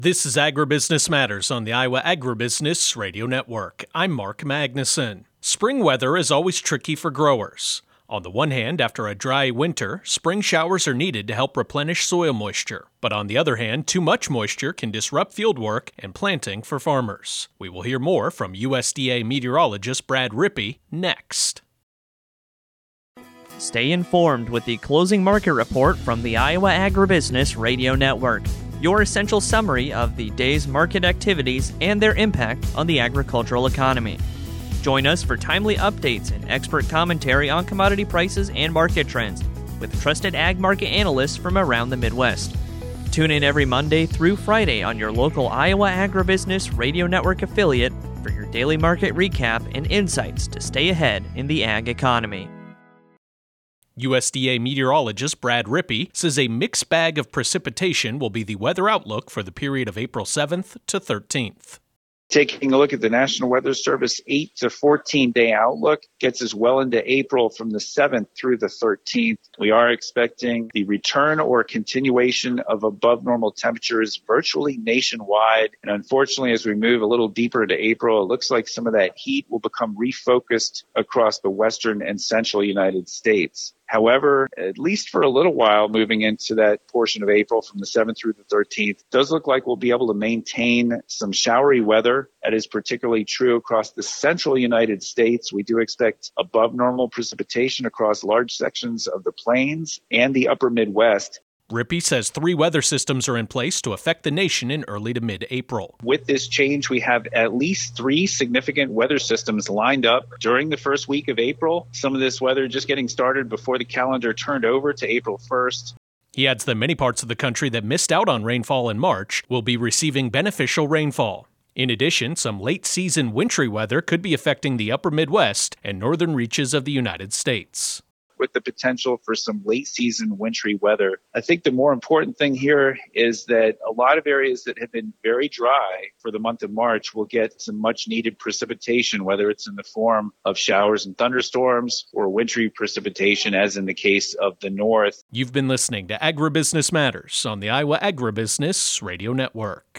This is Agribusiness Matters on the Iowa Agribusiness Radio Network. I'm Mark Magnuson. Spring weather is always tricky for growers. On the one hand, after a dry winter, spring showers are needed to help replenish soil moisture. But on the other hand, too much moisture can disrupt field work and planting for farmers. We will hear more from USDA meteorologist Brad Rippey next. Stay informed with the closing market report from the Iowa Agribusiness Radio Network, your essential summary of the day's market activities and their impact on the agricultural economy. Join us for timely updates and expert commentary on commodity prices and market trends with trusted ag market analysts from around the Midwest. Tune in every Monday through Friday on your local Iowa Agribusiness Radio Network affiliate for your daily market recap and insights to stay ahead in the ag economy. USDA meteorologist Brad Rippey says a mixed bag of precipitation will be the weather outlook for the period of April 7th to 13th. Taking a look at the National Weather Service 8 to 14-day outlook gets us well into April from the 7th through the 13th. We are expecting the return or continuation of above normal temperatures virtually nationwide. And unfortunately, as we move a little deeper into April, it looks like some of that heat will become refocused across the western and central United States. However, at least for a little while, moving into that portion of April from the 7th through the 13th, it does look like we'll be able to maintain some showery weather. That is particularly true across the central United States. We do expect above normal precipitation across large sections of the plains and the upper Midwest. Rippey says 3 weather systems are in place to affect the nation in early to mid-April. With this change, we have at least 3 significant weather systems lined up during the first week of April. Some of this weather just getting started before the calendar turned over to April 1st. He adds that many parts of the country that missed out on rainfall in March will be receiving beneficial rainfall. In addition, some late-season wintry weather could be affecting the upper Midwest and northern reaches of the United States. With the potential for some late season wintry weather. I think the more important thing here is that a lot of areas that have been very dry for the month of March will get some much needed precipitation, whether it's in the form of showers and thunderstorms or wintry precipitation, as in the case of the north. You've been listening to Agribusiness Matters on the Iowa Agribusiness Radio Network.